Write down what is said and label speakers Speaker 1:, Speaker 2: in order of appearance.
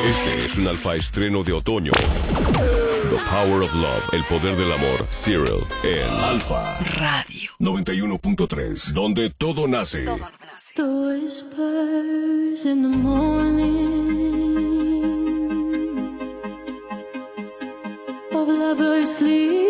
Speaker 1: Este es un alfa estreno de otoño. The Power of Love, el poder del amor. Cyril en Alfa
Speaker 2: Radio
Speaker 1: 91.3, donde todo nace.
Speaker 3: The whispers in the morning of lovers sleep.